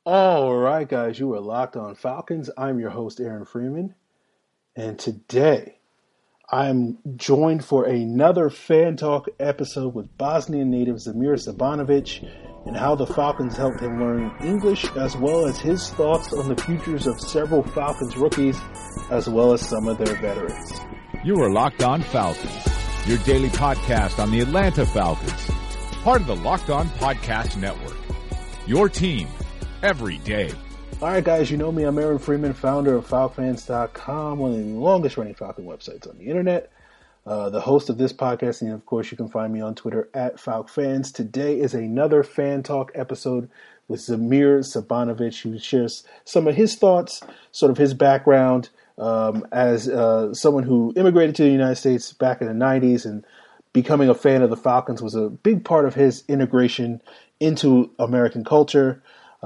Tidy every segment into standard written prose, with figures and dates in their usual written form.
All right, guys, you are locked on Falcons. I'm your host, Aaron Freeman, and today I'm joined for another Fan Talk episode with Bosnian native Zamir Sabanovic and how the Falcons helped him learn English, as well as his thoughts on the futures of several Falcons rookies, as well as some of their veterans. You are Locked On Falcons, your daily podcast on the Atlanta Falcons, part of the Locked On Podcast Network. Your team every day. All right, guys, you know me. I'm Aaron Freeman, founder of FalcFans.com, one of the longest-running Falcon websites on the internet. The host of this podcast, and of course, you can find me on Twitter at FalcFans. Today is another Fan Talk episode with Zamir Sabanovic, who shares some of his thoughts, sort of his background as someone who immigrated to the United States back in the 90s, and becoming a fan of the Falcons was a big part of his integration into American culture.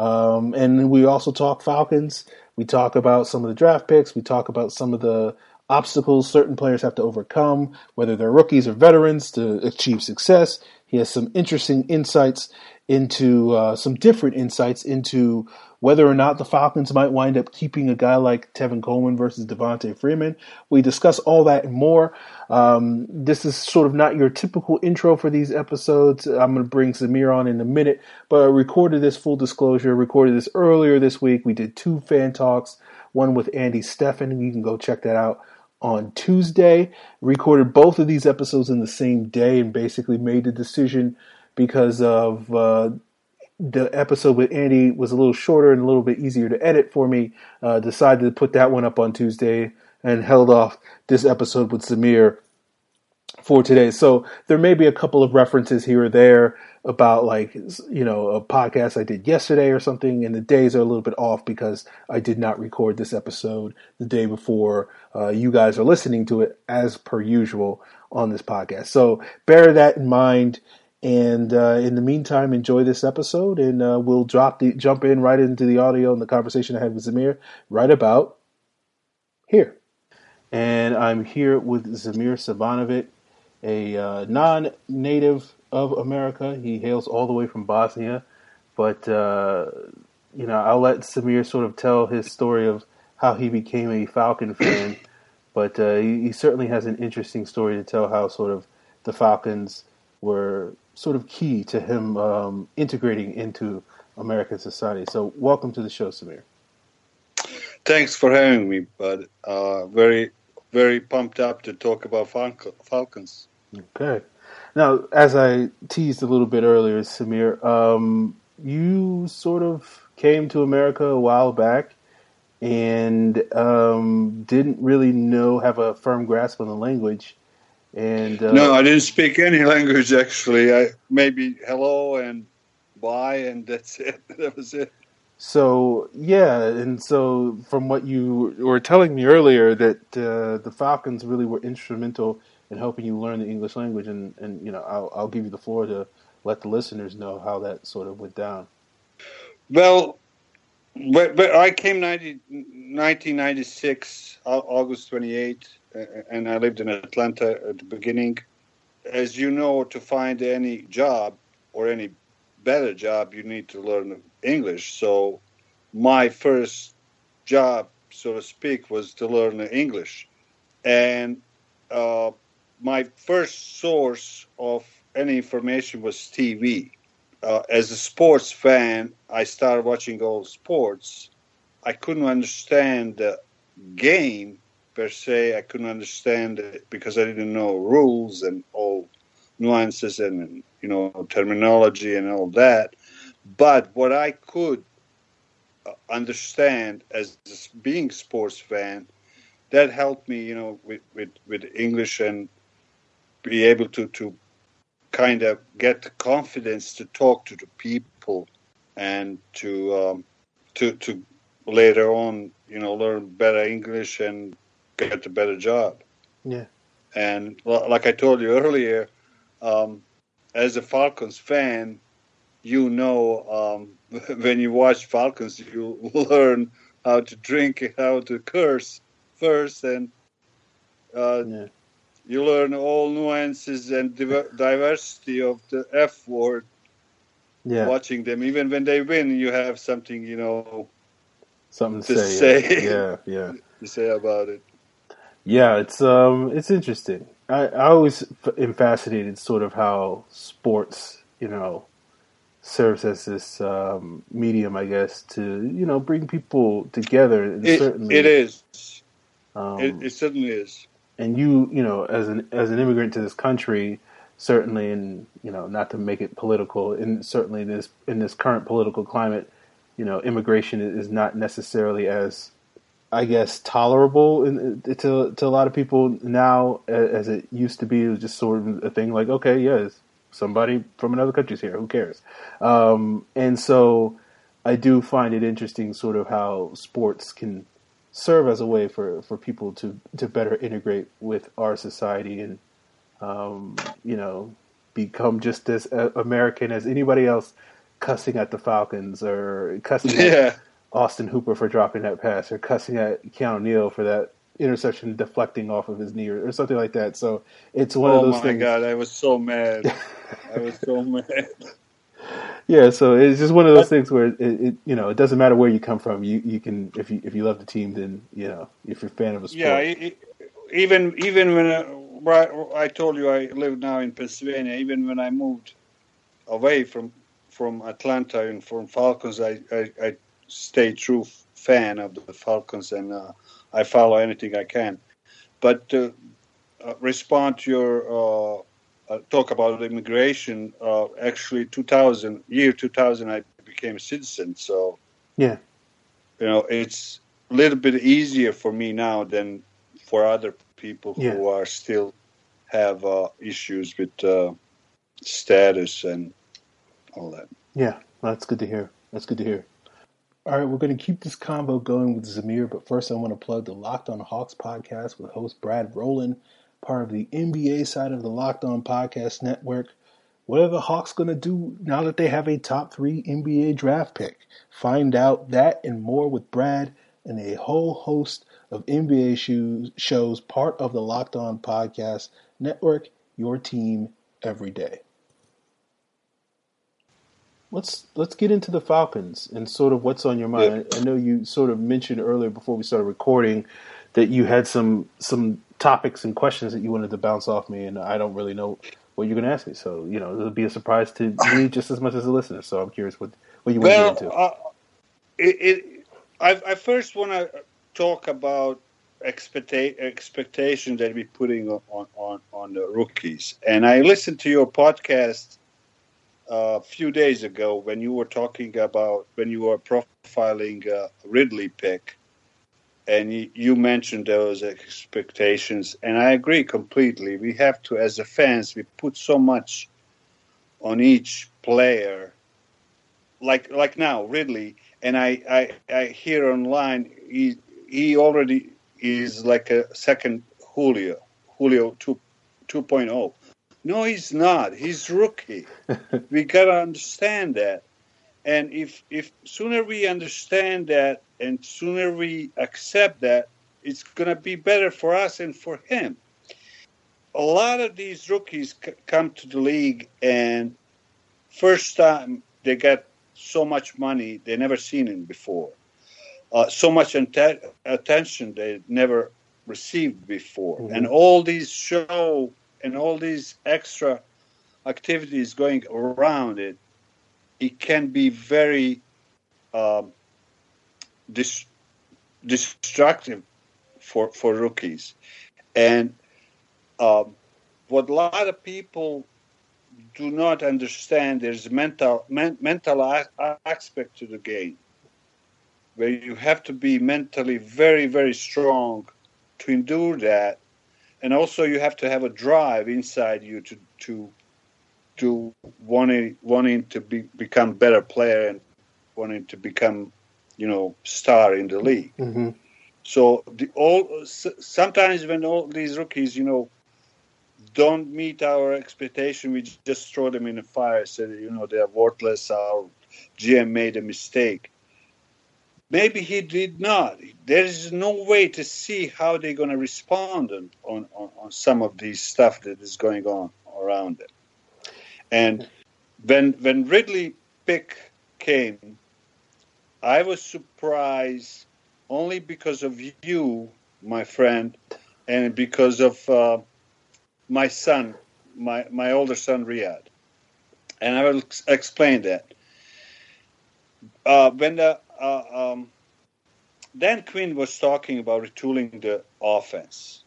And we also talk Falcons. We talk about some of the draft picks. We talk about some of the obstacles certain players have to overcome, whether they're rookies or veterans, to achieve success. He has some interesting insights into some different insights into whether or not the Falcons might wind up keeping a guy like Tevin Coleman versus Devontae Freeman. We discuss all that and more. This is sort of not your typical intro for these episodes. I'm going to bring Zamir on in a minute, but I recorded this, full disclosure, recorded this earlier this week. We did 2 fan talks, one with Andy Steffen. You can go check that out on Tuesday. Recorded both of these episodes in the same day and basically made the decision because of the episode with Andy was a little shorter and a little bit easier to edit for me. Decided to put that one up on Tuesday and held off this episode with Zamir for today. So there may be a couple of references here or there about, like, you know, a podcast I did yesterday or something, and the days are a little bit off because I did not record this episode the day before you guys are listening to it, as per usual on this podcast. So bear that in mind. And in the meantime, enjoy this episode, and we'll jump in right into the audio and the conversation I had with Zamir right about here. And I'm here with Zamir Sabanovic, a non-native of America. He hails all the way from Bosnia, but I'll let Zamir sort of tell his story of how he became a Falcon fan. But he certainly has an interesting story to tell, how sort of the Falcons were sort of key to him integrating into American society. So welcome to the show, Zamir. Thanks for having me, bud. Very, very pumped up to talk about Falcons. Okay. Now, as I teased a little bit earlier, Zamir, you sort of came to America a while back and didn't really have a firm grasp on the language. And no, I didn't speak any language, actually. I maybe hello and bye, and that's it. That was it. So, yeah, and so from what you were telling me earlier, that the Falcons really were instrumental in helping you learn the English language, and I'll give you the floor to let the listeners know how that sort of went down. Well, but I came 1996, August 28th, and I lived in Atlanta at the beginning. As you know, to find any job or any better job, you need to learn English. So my first job, so to speak, was to learn English. And my first source of any information was TV. As a sports fan, I started watching all sports. I couldn't understand the game per se. I couldn't understand it because I didn't know rules and all nuances and terminology and all that. But what I could understand as being a sports fan, that helped me, with English, and be able to kind of get the confidence to talk to the people and to later on, learn better English and get a better job. Yeah. And like I told you earlier, as a Falcons fan, when you watch Falcons, you learn how to drink, how to curse first, and you learn all nuances and diversity of the F word watching them. Even when they win, you have something, something to say. say. Yeah. To say about it. Yeah, it's interesting. I always am fascinated sort of how sports, serves as this medium, I guess, to bring people together, and It certainly is. um, It certainly is. and as an immigrant to this country, certainly, and not to make it political, and certainly in this current political climate, immigration is not necessarily as, I guess, tolerable to a lot of people now as it used to be. It was just sort of a thing like, okay, yeah, somebody from another country's here, who cares? And so I do find it interesting sort of how sports can serve as a way for people to better integrate with our society and, become just as American as anybody else, cussing at the Falcons or cussing at Austin Hooper for dropping that pass, or cussing at Keanu Neal for that interception deflecting off of his knee, or something like that. So it's one of those things. Oh my God, I was so mad. Yeah, so it's just one of those things where it doesn't matter where you come from. You can, if you love the team, then if you're a fan of a sport. Yeah, even when I told you I live now in Pennsylvania. Even when I moved away from Atlanta and from Falcons, I stay true fan of the Falcons, and I follow anything I can. But to respond to your talk about immigration, actually 2000, I became a citizen. So, yeah, it's a little bit easier for me now than for other people who are still have issues with status and all that. Yeah, well, that's good to hear. All right, we're going to keep this combo going with Zamir, but first I want to plug the Locked On Hawks podcast with host Brad Rowland, part of the NBA side of the Locked On Podcast Network. What are the Hawks going to do now that they have a top 3 NBA draft pick? Find out that and more with Brad and a whole host of NBA shows, part of the Locked On Podcast Network, your team every day. Let's get into the Falcons and sort of what's on your mind. I know you sort of mentioned earlier before we started recording that you had some topics and questions that you wanted to bounce off me, and I don't really know what you're going to ask me. So, it'll be a surprise to me just as much as the listener. So I'm curious what you want to get into. I first want to talk about expectation that we're putting on the rookies. And I listened to your podcast a few days ago when you were talking about when you were profiling Ridley pick, and you mentioned those expectations, and I agree completely. We have to, as a fans, we put so much on each player, like now Ridley, and I hear online he already is like a second Julio 2.0. No, he's not. He's rookie. We gotta understand that, and if sooner we understand that and sooner we accept that, it's gonna be better for us and for him. A lot of these rookies come to the league, and first time they get so much money they never seen it before, so much attention they never received before, and all these show. And all these extra activities going around it, it can be very destructive for rookies. And what a lot of people do not understand, there's a mental aspect to the game, where you have to be mentally very, very strong to endure that. And also, you have to have a drive inside you to wanting to become better player and wanting to become, star in the league. Mm-hmm. So sometimes when all these rookies, don't meet our expectation, we just throw them in the fire. Say, they are worthless. Our GM made a mistake. Maybe he did not. There is no way to see how they're going to respond on some of these stuff that is going on around it. And when Ridley pick came, I was surprised only because of you, my friend, and because of my son, my older son, Riyadh. And I will explain that. When Dan Quinn was talking about retooling the offense,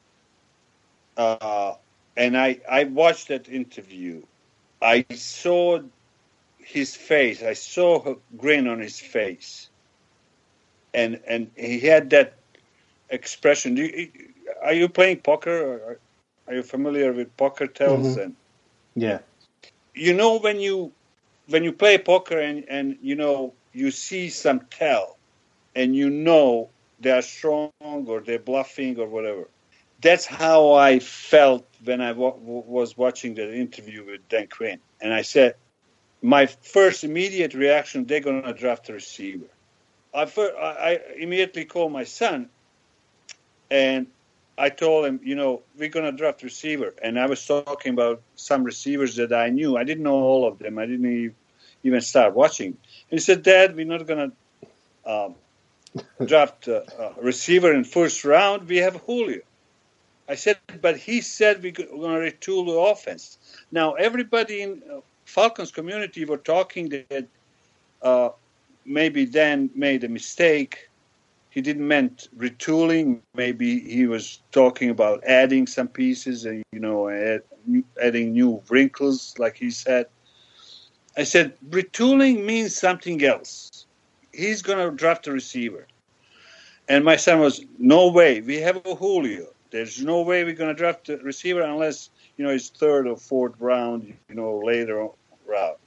and I watched that interview. I saw his face. I saw a grin on his face, and he had that expression. Are you playing poker? Or are you familiar with poker tells? Mm-hmm. And yeah, you know when you play poker and you see some tell, and they are strong or they're bluffing or whatever. That's how I felt when I was watching the interview with Dan Quinn. And I said, my first immediate reaction, they're going to draft a receiver. I immediately called my son, and I told him, we're going to draft a receiver. And I was talking about some receivers that I knew. I didn't know all of them. I didn't even start watching. And he said, Dad, we're not going to draft a receiver in first round. We have Julio. I said, but he said we're going to retool the offense. Now, everybody in Falcons community were talking that maybe Dan made a mistake. He didn't meant retooling. Maybe he was talking about adding some pieces and, adding new wrinkles, like he said. I said, retooling means something else. He's going to draft a receiver. And my son was, no way. We have a Julio. There's no way we're going to draft a receiver unless, it's third or fourth round, later round.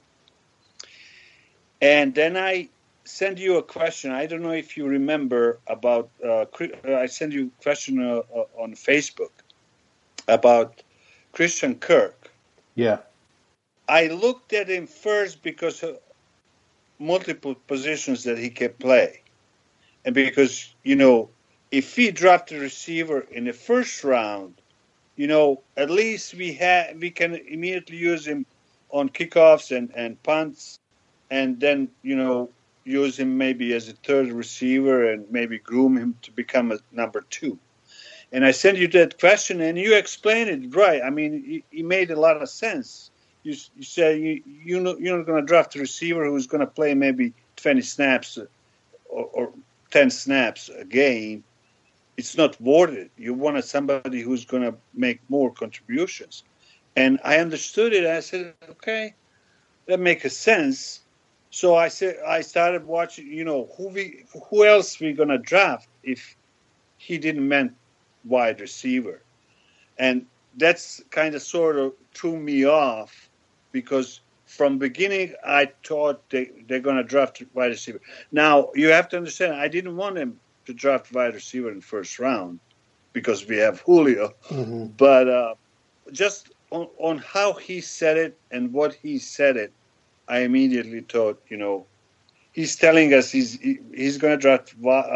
And then I sent you a question. I don't know if you remember about, I sent you a question on Facebook about Christian Kirk. Yeah. I looked at him first because of multiple positions that he can play. And because, if he dropped a receiver in the first round, at least we can immediately use him on kickoffs and punts, and then, use him maybe as a third receiver and maybe groom him to become a number 2. And I sent you that question, and you explained it right. I mean, it made a lot of sense. You said you're not going to draft a receiver who's going to play maybe 20 snaps or 10 snaps a game. It's not worth it. You wanted somebody who's going to make more contributions. And I understood it. I said, okay, that makes sense. So I started watching, who else we going to draft if he didn't meant wide receiver. And that's kind of sort of threw me off because from beginning I thought they're going to draft wide receiver. Now, you have to understand, I didn't want him to draft wide receiver in the first round because we have Julio. Mm-hmm. But just on how he said it and what he said it, I immediately thought, he's telling us he's going to draft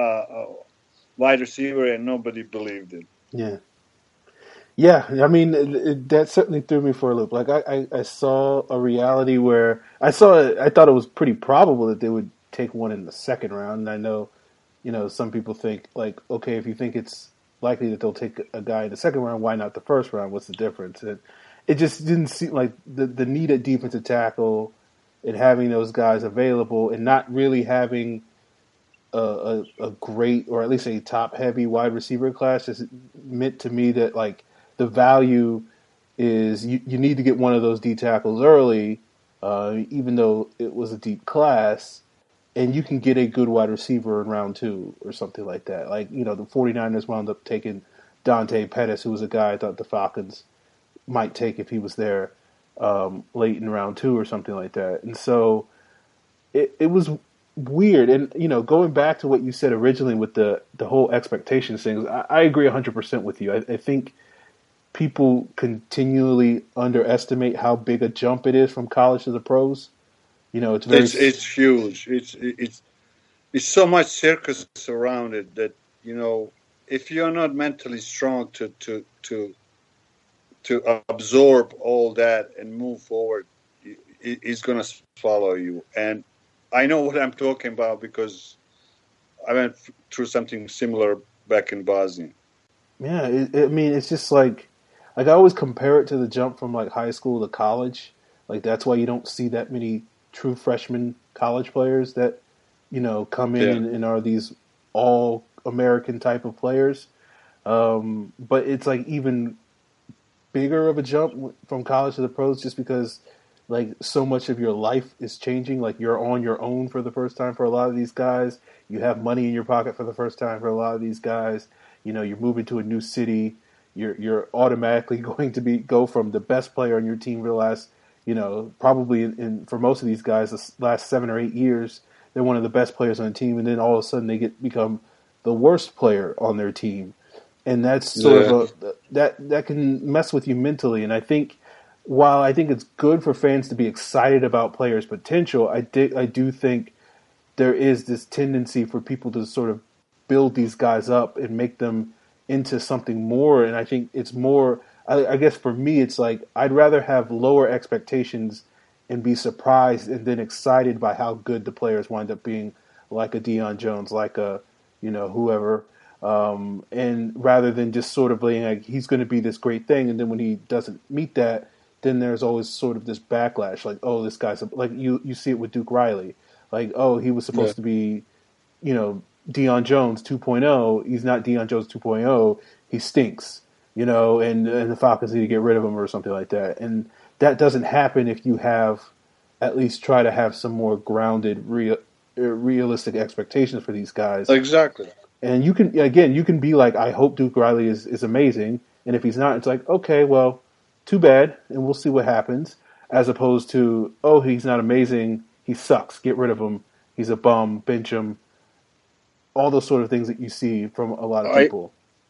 wide receiver, and nobody believed it. Yeah. Yeah, I mean, that certainly threw me for a loop. Like, I saw a reality where I thought it was pretty probable that they would take one in the second round. And I know, some people think, like, okay, if you think it's likely that they'll take a guy in the second round, why not the first round? What's the difference? And it just didn't seem like the need at defensive tackle and having those guys available and not really having a great, or at least a top-heavy wide receiver class just meant to me that, like, the value is you need to get one of those D tackles early, even though it was a deep class, and you can get a good wide receiver in round 2 or something like that. Like, the 49ers wound up taking Dante Pettis, who was a guy I thought the Falcons might take if he was there late in round 2 or something like that. And so it was weird. And, going back to what you said originally with the whole expectations things, I agree 100% with you. I think people continually underestimate how big a jump it is from college to the pros. It's huge. It's so much circus around it that, if you're not mentally strong to absorb all that and move forward, is going to follow you. And I know what I'm talking about because I went through something similar back in Bosnia. Yeah, I mean, it's just like I always compare it to the jump from like high school to college. Like that's why you don't see that many true freshman college players that, come in and are these all American type of players. But it's like even bigger of a jump from college to the pros just because like so much of your life is changing. Like you're on your own for the first time for a lot of these guys. You have money in your pocket for the first time for a lot of these guys. You're moving to a new city. You're automatically going to go from the best player on your team for the last, probably for most of these guys, the last 7 or 8 years, they're one of the best players on the team, and then all of a sudden they become the worst player on their team, and that's sort of that can mess with you mentally. And I think while I think it's good for fans to be excited about players' potential, I do think there is this tendency for people to sort of build these guys up and make them into something more. And I think it's more, I guess for me, it's like I'd rather have lower expectations and be surprised and then excited by how good the players wind up being, like a Deion Jones, like a, whoever. And rather than just sort of being like, he's going to be this great thing. And then when he doesn't meet that, then there's always sort of this backlash. Like, oh, this guy's like, you see it with Duke Riley. Like, oh, he was supposed to be, Deion Jones 2.0. He's not Deion Jones 2.0. He stinks, and the Falcons need to get rid of him or something like that. And that doesn't happen if you have at least try to have some more grounded, realistic expectations for these guys. Exactly. And you can be like, I hope Duke Riley is amazing. And if he's not, it's like, okay, well, too bad, and we'll see what happens. As opposed to, oh, he's not amazing. He sucks. Get rid of him. He's a bum. Bench him. All those sort of things that you see from a lot of people.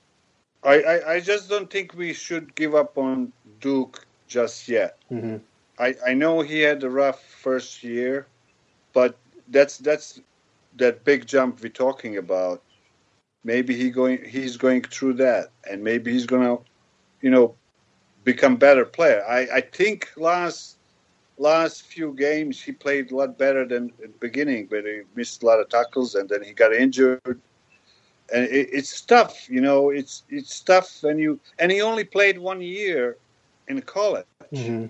I just don't think we should give up on Duke just yet. Mm-hmm. I know he had a rough first year, but that's that big jump we're talking about. Maybe he's going through that, and maybe he's going to, become better player. I think last few games he played a lot better than at the beginning, but he missed a lot of tackles and then he got injured. And it's tough, it's tough and he only played 1 year in college, mm-hmm.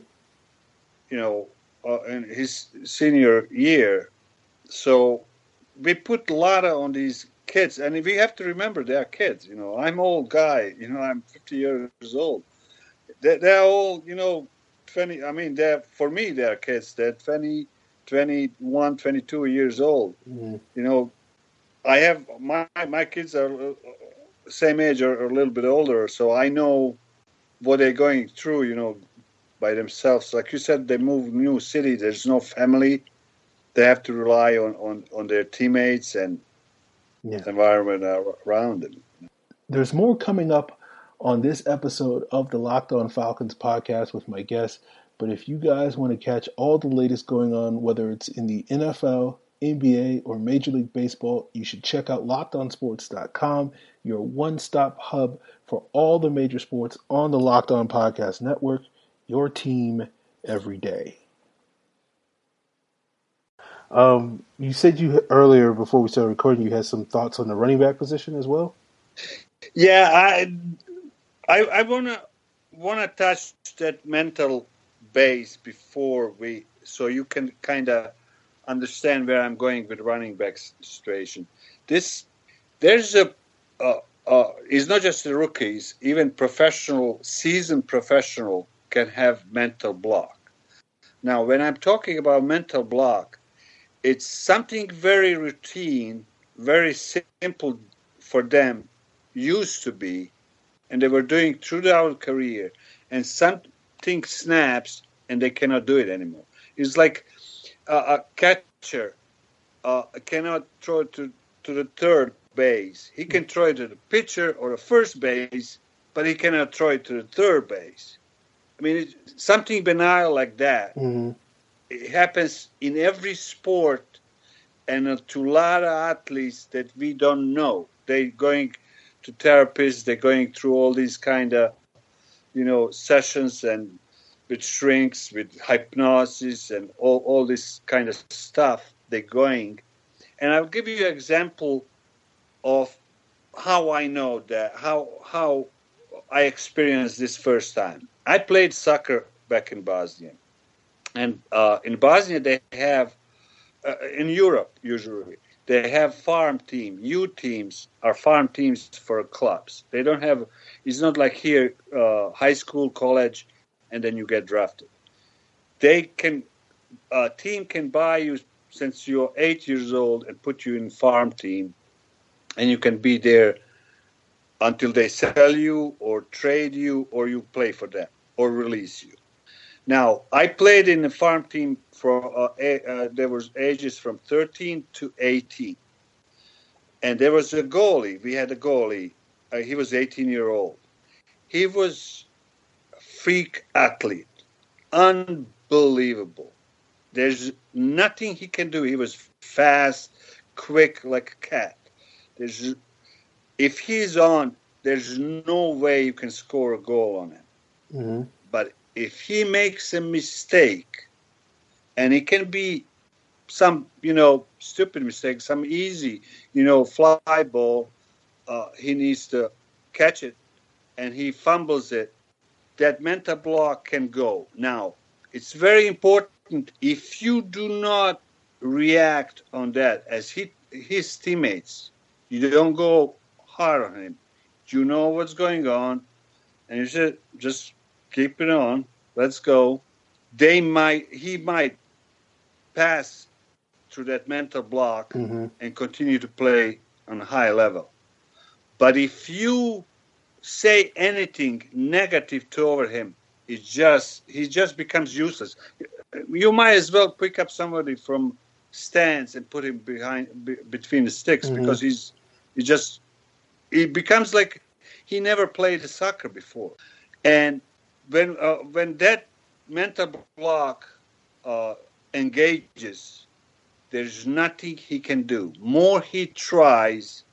In his senior year. So we put a lot on these kids, and we have to remember they're kids. I'm an old guy, I'm 50 years old. They're all, 20. I mean, for me, they're kids. They're 20, 21, 22 years old. Mm-hmm. I have my kids are same age or a little bit older, so I know what they're going through, by themselves. Like you said, they move new city. There's no family. They have to rely on their teammates and environment around them. There's more coming up on this episode of the Locked On Falcons podcast with my guests. But if you guys want to catch all the latest going on, whether it's in the NFL, NBA, or Major League Baseball, you should check out LockedOnSports.com, your one-stop hub for all the major sports on the Locked On Podcast Network, your team every day. You said earlier before we started recording, you had some thoughts on the running back position as well? Yeah, I wanna touch that mental base so you can kind of understand where I'm going with running back situation. There's it's not just the rookies, even seasoned professional can have mental block. Now, when I'm talking about mental block, it's something very routine, very simple for them, used to be, and they were doing throughout their career, and something snaps and they cannot do it anymore. It's like a catcher cannot throw to the third base. He can throw it to the pitcher or the first base, but he cannot throw it to the third base. I mean, it's something banal like that. Mm-hmm. It happens in every sport, and to a lot of athletes that we don't know. They're going to therapists, they're going through all these kind of, sessions, and with shrinks, with hypnosis, and all this kind of stuff they're going. And I'll give you an example of how I know that, how I experienced this first time. I played soccer back in Bosnia. And in Bosnia, they have, in Europe usually, they have farm team. Youth teams are farm teams for clubs. They don't have, it's not like here, high school, college, and then you get drafted. A team can buy you since you're 8 years old and put you in farm team, and you can be there until they sell you or trade you or you play for them or release you. Now, I played in the farm team for, there was ages from 13 to 18. And there was a goalie. We had a goalie. He was 18-year-old. He was a freak athlete. Unbelievable. There's nothing he can do. He was fast, quick like a cat. If he's on, there's no way you can score a goal on him. Mm-hmm. But if he makes a mistake, and it can be some, stupid mistake, some easy, fly ball, he needs to catch it, and he fumbles it, that mental block can go. Now, it's very important if you do not react on that as his teammates, you don't go hard on him. You know what's going on, and you should just keep it on. Let's go. He might pass through that mental block and continue to play on a high level. But if you say anything negative toward him, he just becomes useless. You might as well pick up somebody from stands and put him between the sticks because he becomes like he never played soccer before. And when that mental block engages, there's nothing he can do. More he tries,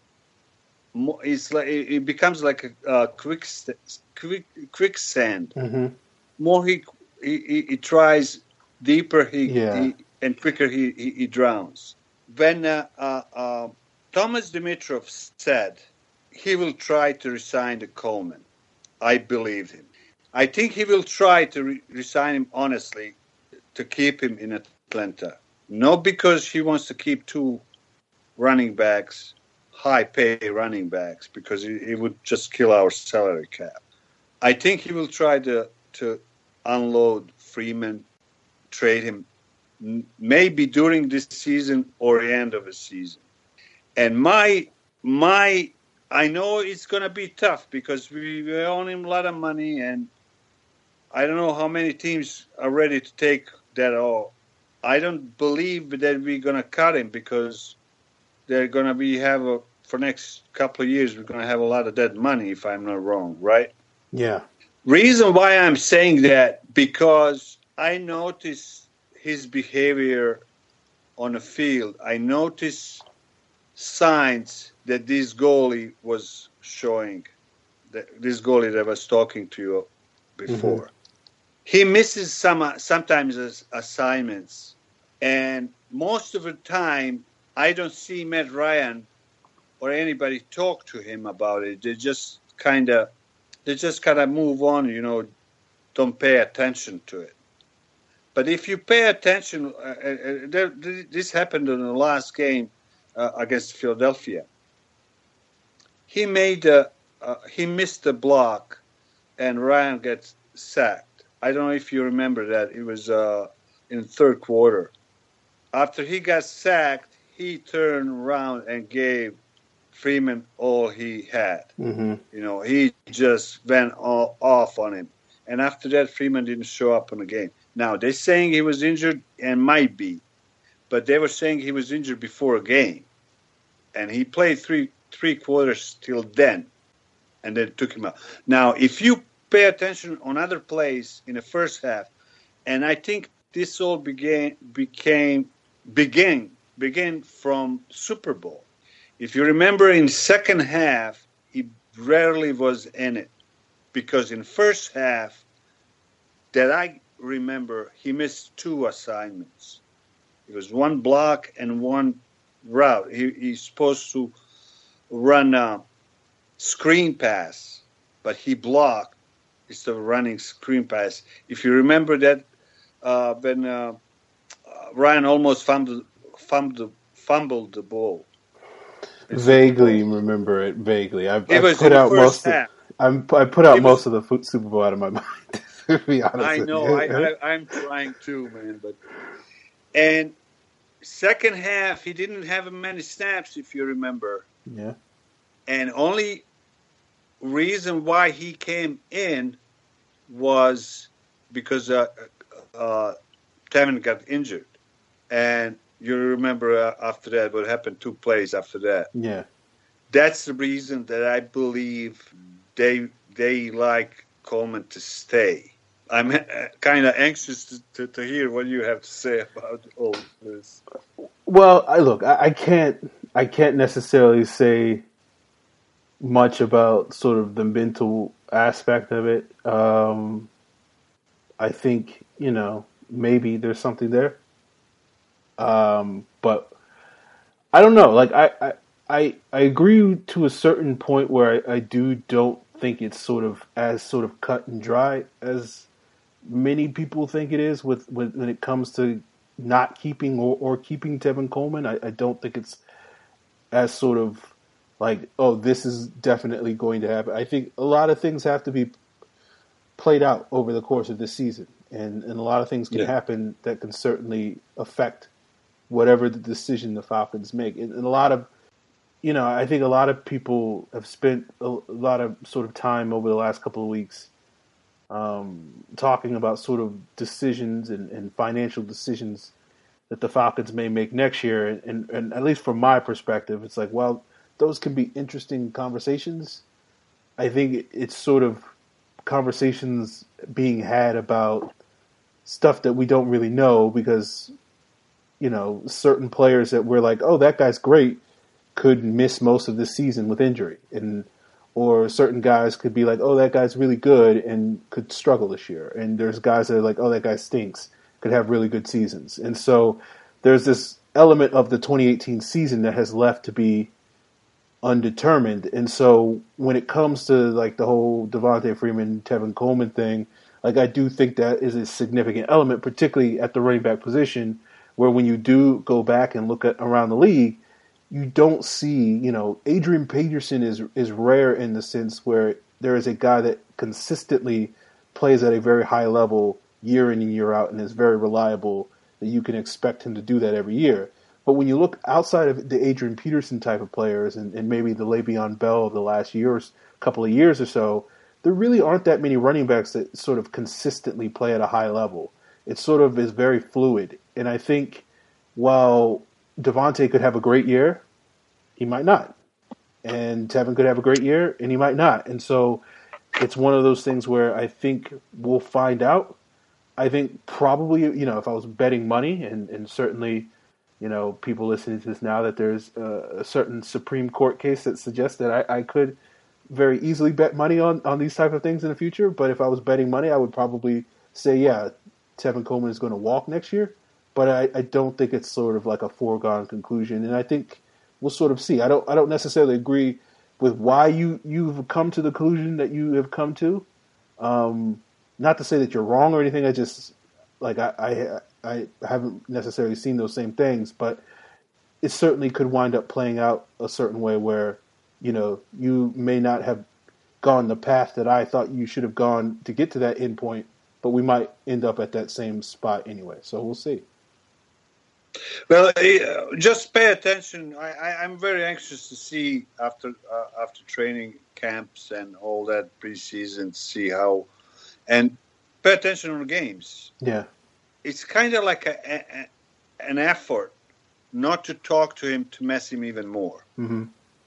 it becomes like a quicksand. More he tries, deeper and quicker he drowns. When Thomas Dimitrov said he will try to resign to Coleman, I believed him. I think he will try to resign him honestly to keep him in Atlanta. Not because he wants to keep two running backs, high-pay running backs, because it would just kill our salary cap. I think he will try to unload Freeman, trade him maybe during this season or the end of the season. And I know it's going to be tough because we owe him a lot of money, and I don't know how many teams are ready to take that all. I don't believe that we're going to cut him because they're going to for next couple of years, we're going to have a lot of dead money, if I'm not wrong, right? Yeah. Reason why I'm saying that, because I noticed his behavior on the field. I noticed signs that this goalie was showing, this goalie that I was talking to you before. He misses sometimes assignments, and most of the time I don't see Matt Ryan or anybody talk to him about it. They just kind of move on, don't pay attention to it. But if you pay attention, this happened in the last game against Philadelphia. He missed the block, and Ryan gets sacked. I don't know if you remember that. It was in the third quarter. After he got sacked, he turned around and gave Freeman all he had. He just went off on him. And after that, Freeman didn't show up in the game. Now, they're saying he was injured, and might be. But they were saying he was injured before a game. And he played three quarters till then. And then took him out. Now, if you pay attention on other plays in the first half, and I think this all began from Super Bowl. If you remember, in second half, he rarely was in it, because in first half, that remember, he missed 2 assignments. It was 1 block and 1 route. He's supposed to run a screen pass, but he blocked instead of running screen pass. If you remember that, when Ryan almost fumbled the ball. Vaguely remember it. Vaguely, I put out most of the Super Bowl out of my mind. To be honest, I know. I'm trying too, man. And second half, he didn't have many snaps, if you remember. Yeah. And only reason why he came in was because Tevin got injured. And you remember after that what happened 2 plays after that. Yeah. That's the reason that I believe they like Coleman to stay. I'm kind of anxious to hear what you have to say about all this. Well, I can't necessarily say much about sort of the mental aspect of it. I think, maybe there's something there. But I don't know. Like I agree to a certain point where I don't think it's sort of cut and dry as many people think it is when it comes to not keeping or keeping Tevin Coleman. I don't think it's as sort of like, oh, this is definitely going to happen. I think a lot of things have to be played out over the course of this season, and a lot of things can happen that can certainly affect whatever the decision the Falcons make. And a lot of, I think a lot of people have spent a lot of sort of time over the last couple of weeks talking about sort of decisions and financial decisions that the Falcons may make next year. And at least from my perspective, it's like, well, those can be interesting conversations. I think it's sort of conversations being had about stuff that we don't really know because, certain players that we're like, oh, that guy's great, could miss most of the season with injury. Or certain guys could be like, oh, that guy's really good and could struggle this year. And there's guys that are like, oh, that guy stinks, could have really good seasons. And so there's this element of the 2018 season that has left to be undetermined. And so when it comes to like the whole Devontae Freeman, Tevin Coleman thing, like I do think that is a significant element, particularly at the running back position, where when you do go back and look at around the league, you don't see, Adrian Peterson is rare in the sense where there is a guy that consistently plays at a very high level year in and year out and is very reliable, that you can expect him to do that every year. But when you look outside of the Adrian Peterson type of players and maybe the Le'Veon Bell of the last couple of years or so, there really aren't that many running backs that sort of consistently play at a high level. It sort of is very fluid. And I think while Devontae could have a great year, he might not. And Tevin could have a great year, and he might not. And so it's one of those things where I think we'll find out. I think probably, if I was betting money, and certainly, people listening to this now, that there's a certain Supreme Court case that suggests that I could very easily bet money on these type of things in the future. But if I was betting money, I would probably say, yeah, Tevin Coleman is going to walk next year. But I don't think it's sort of like a foregone conclusion. And I think we'll sort of see. I don't necessarily agree with why you've come to the conclusion that you have come to. Not to say that you're wrong or anything. I just like I haven't necessarily seen those same things, but it certainly could wind up playing out a certain way where you may not have gone the path that I thought you should have gone to get to that end point, but we might end up at that same spot anyway. So we'll see. Well, just pay attention. I'm very anxious to see after training camps and all that preseason, see how, and pay attention on the games. Yeah, it's kind of like an effort not to talk to him to mess him even more. Mm-hmm.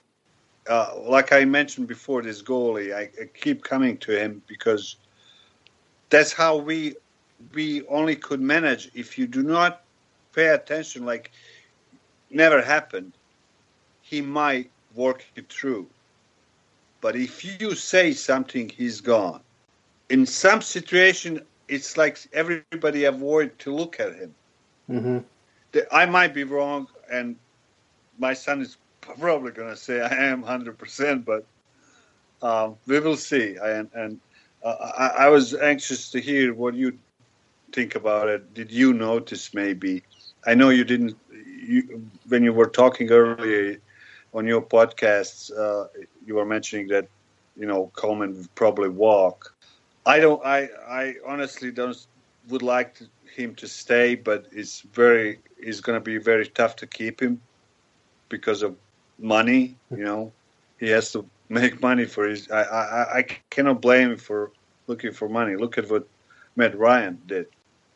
Like I mentioned before, this goalie, I keep coming to him because that's how we only could manage. If you do not pay attention, like never happened, he might work it through. But if you say something, he's gone. In some situation, it's like everybody avoid to look at him. Mm-hmm. I might be wrong, and my son is probably going to say I am 100%, but we will see. I was anxious to hear what you think about it. Did you notice maybe? I know you didn't. When you were talking earlier on your podcasts, you were mentioning that Coleman would probably walk. I honestly would like him to stay, but it's going to be very tough to keep him because of money. He has to make money for his. I cannot blame him for looking for money. Look at what Matt Ryan did.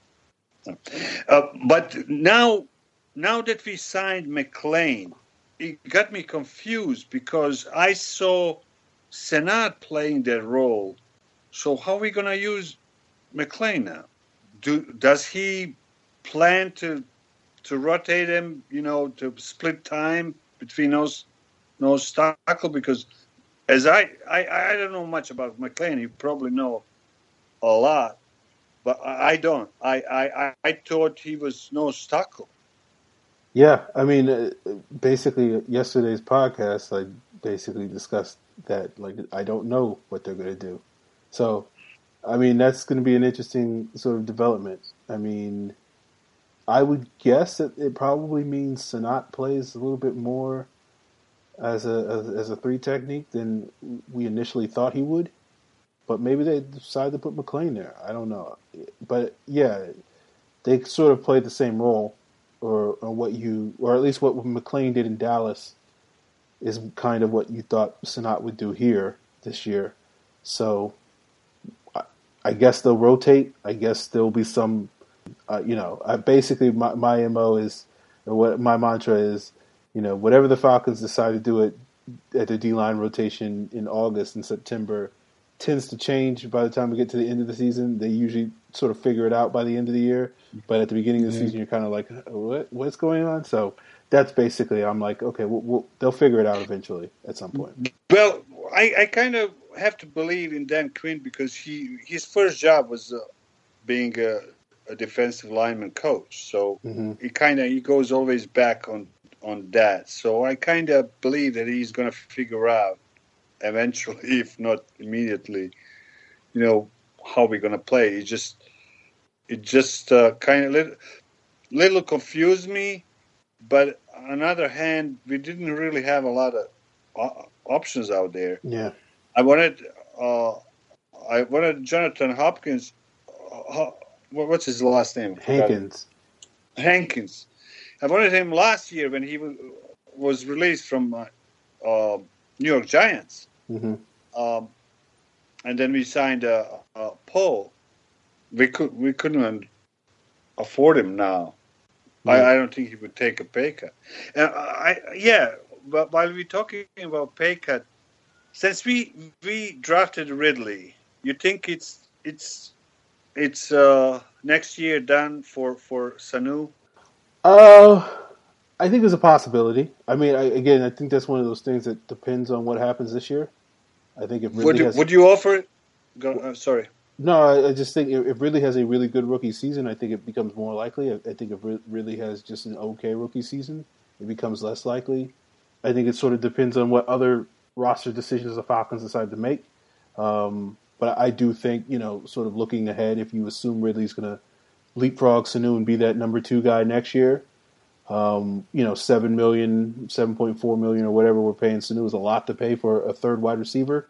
But now that we signed McLean, it got me confused because I saw Senat playing that role. So how are we going to use McLean now? Does he plan to rotate him, to split time between those tackle? Because as I don't know much about McLean. You probably know a lot, but I don't. I thought he was nose tackle. Yeah, I mean, basically yesterday's podcast, I basically discussed that. Like, I don't know what they're going to do. So, I mean, that's going to be an interesting sort of development. I mean, I would guess that it probably means Senat plays a little bit more as a three technique than we initially thought he would. But maybe they decided to put McLean there. I don't know. But yeah, they sort of played the same role, or at least what McLean did in Dallas is kind of what you thought Senat would do here this year. So I guess they'll rotate. I guess there'll be some, basically my MO is, or what my mantra is, whatever the Falcons decide to do at the D-line rotation in August and September tends to change by the time we get to the end of the season. They usually sort of figure it out by the end of the year. But at the beginning of the season, you're kind of like, what's going on? So that's basically, I'm like, okay, they'll figure it out eventually at some point. Well, I kind of have to believe in Dan Quinn because his first job was being a defensive lineman coach. So he goes always back on that. So I kind of believe that he's going to figure out eventually, if not immediately, how we're going to play. It just kind of little confused me. But on the other hand, we didn't really have a lot of options out there. Yeah, I wanted Jonathan Hopkins. What's his last name? Hankins. I wanted him last year when he was released from New York Giants. Mm-hmm. And then we signed Paul. We couldn't afford him now. I don't think he would take a pay cut. But while we're talking about pay cut, since we drafted Ridley, you think it's next year done for Sanu? I think there's a possibility. I mean, I think that's one of those things that depends on what happens this year. I think if Ridley would you offer it? Sorry. No, I just think if Ridley has a really good rookie season, I think it becomes more likely. I think if Ridley has just an okay rookie season, it becomes less likely. I think it sort of depends on what other roster decisions the Falcons decide to make. But I do think, sort of looking ahead, if you assume Ridley's going to leapfrog Sanu and be that number 2 guy next year, $7 million, $7.4 million, or whatever we're paying Sanu is a lot to pay for a third wide receiver.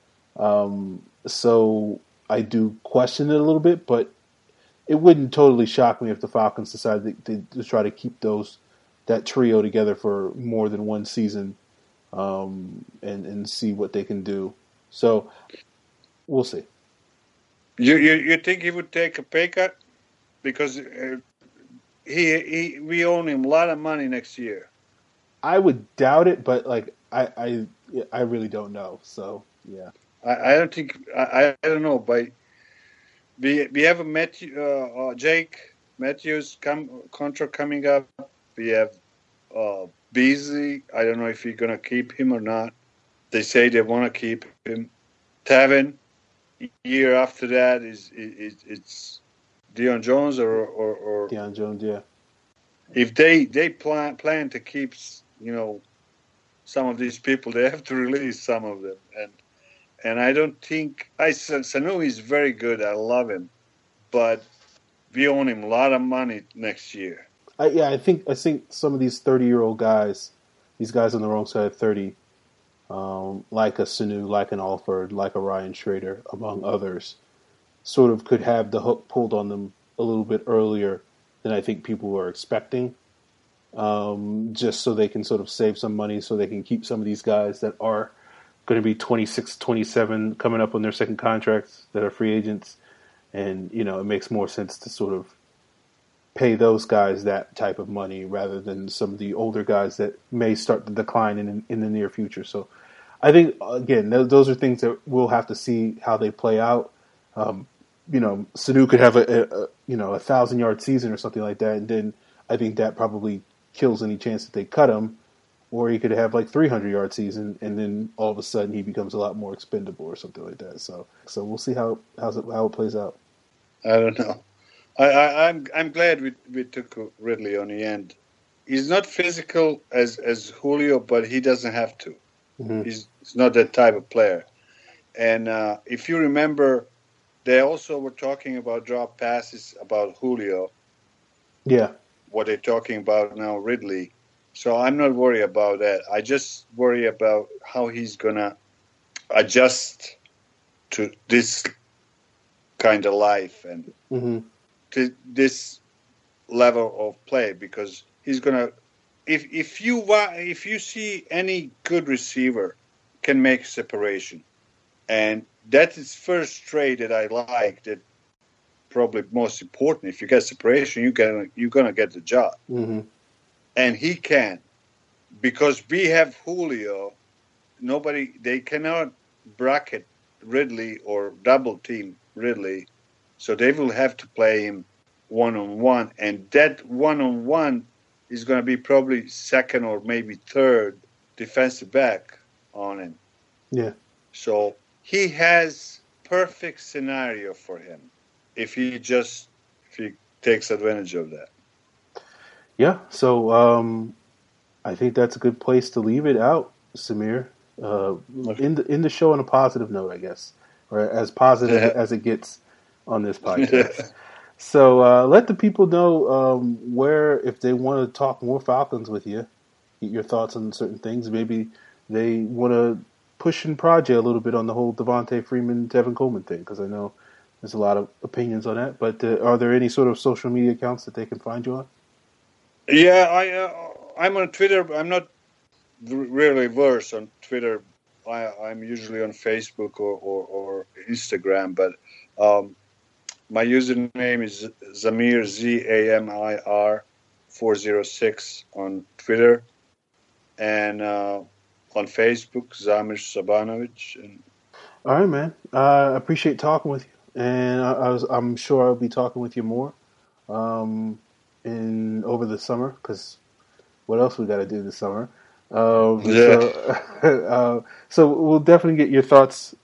So I do question it a little bit, but it wouldn't totally shock me if the Falcons decided to try to keep that trio together for more than one season, and see what they can do. So we'll see. You think he would take a pay cut? Because we owe him a lot of money next year. I would doubt it, but I really don't know. So yeah, I don't think I don't know. But we have a Jake Matthews contract coming up. We have Beasley. I don't know if you're gonna keep him or not. They say they want to keep him. Tevin. Year after that it's Deion Jones or Deion Jones, yeah. If they plan to keep, some of these people, they have to release some of them. And I don't think Sanu is very good. I love him, but we owe him a lot of money next year. I think some of these 30-year-old guys, these guys on the wrong side of 30, like a Sanu, like an Alford, like a Ryan Schrader, among others, sort of could have the hook pulled on them a little bit earlier than I think people were expecting, just so they can sort of save some money, so they can keep some of these guys that are going to be 26, 27, coming up on their second contracts that are free agents. And, it makes more sense to sort of pay those guys that type of money rather than some of the older guys that may start to decline in the near future. So I think, again, those are things that we'll have to see how they play out. Sanu could have a 1,000-yard season or something like that, and then I think that probably kills any chance that they cut him. Or he could have like 300-yard season, and then all of a sudden he becomes a lot more expendable or something like that. So we'll see how it plays out. I don't know. I'm glad we took Ridley on the end. He's not physical as Julio, but he doesn't have to. Mm-hmm. He's not that type of player. And if you remember, they also were talking about drop passes about Julio. Yeah. What they're talking about now, Ridley. So I'm not worried about that. I just worry about how he's going to adjust to this kind of life and to this level of play, because he's going to if you see any good receiver can make separation, and that is first trait that I like, that probably most important. If you get separation, you're gonna get the job. Mm-hmm. And he can, because we have Julio. They cannot bracket Ridley or double team Ridley, so they will have to play him one-on-one, and that one-on-one is going to be probably second or maybe third defensive back on him. Yeah. So he has perfect scenario for him if he takes advantage of that. Yeah, so I think that's a good place to leave it out, Samir. In the show on a positive note, I guess, or as positive as it gets on this podcast. So let the people know where, if they want to talk more Falcons with you, get your thoughts on certain things. Maybe they want to push and prod you a little bit on the whole Devontae Freeman, Tevin Coleman thing, because I know there's a lot of opinions on that. But are there any sort of social media accounts that they can find you on? Yeah, I'm on Twitter. I'm not really versed on Twitter. I'm usually on Facebook or Instagram, but my username is Zamir, Zamir 406 on Twitter, and on Facebook, Zamir Sabanovic. All right, man. I appreciate talking with you, and I'm sure I'll be talking with you more over the summer, because what else we got to do this summer? So we'll definitely get your thoughts,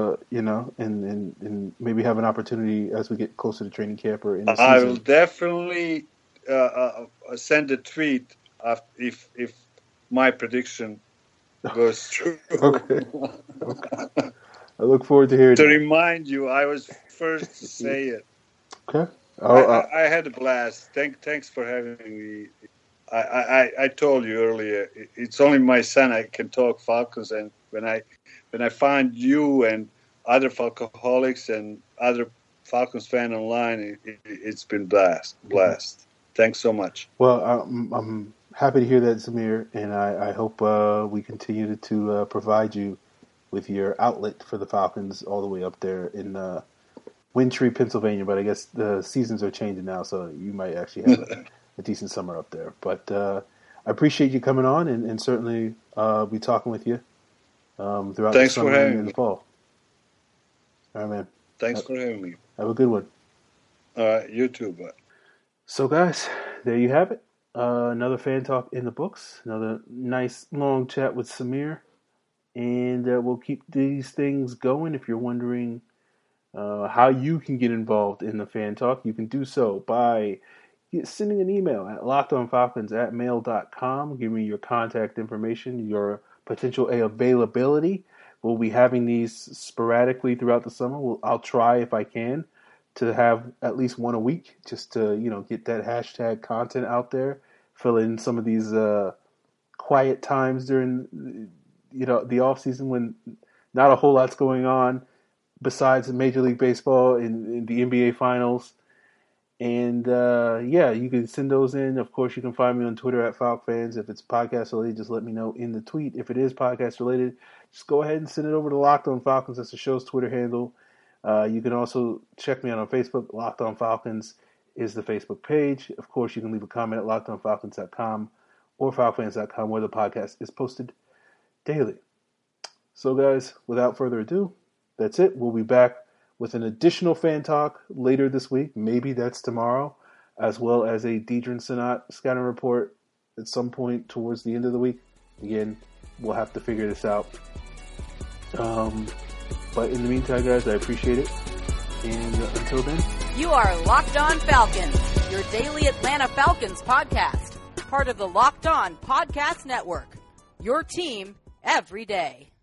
and maybe have an opportunity as we get closer to training camp or in the season. I will definitely send a tweet if my prediction goes true. Okay. I look forward to hearing to remind you, I was first to say it. Okay. I had a blast. Thanks for having me. I told you earlier, it's only my son I can talk Falcons, and when I find you and other Falcoholics and other Falcons fan online, it's been blast. Thanks so much. Well, I'm happy to hear that, Zamir, and I hope we continue to provide you with your outlet for the Falcons all the way up there in wintry Pennsylvania. But I guess the seasons are changing now, so you might actually have a decent summer up there. But I appreciate you coming on, and certainly be talking with you throughout the summer and the fall. All right, man. Thanks for having me. Have a good one. All right, you too, bud. So, guys, there you have it. Another Fan Talk in the books. Another nice, long chat with Samir. And we'll keep these things going. If you're wondering how you can get involved in the Fan Talk. You can do so by sending an email at lockedonfalcons@mail.com. Give me your contact information, your potential availability. We'll be having these sporadically throughout the summer. I'll try, if I can, to have at least one a week, just to get that hashtag content out there, fill in some of these quiet times during the off season when not a whole lot's going on besides Major League Baseball in the NBA Finals. And you can send those in. Of course, you can find me on Twitter at FalcFans. If it's podcast related, just let me know in the tweet. If it is podcast related, just go ahead and send it over to Locked On Falcons. That's the show's Twitter handle. You can also check me out on Facebook. Locked On Falcons is the Facebook page. Of course, you can leave a comment at lockedonfalcons.com or falcfans.com, where the podcast is posted daily. So, guys, without further ado, that's it. We'll be back with an additional Fan Talk later this week. Maybe that's tomorrow, as well as a Deidrin Senat scouting report at some point towards the end of the week. Again, we'll have to figure this out. But in the meantime, guys, I appreciate it. And until then, you are Locked On Falcons, your daily Atlanta Falcons podcast, part of the Locked On Podcast Network. Your team every day.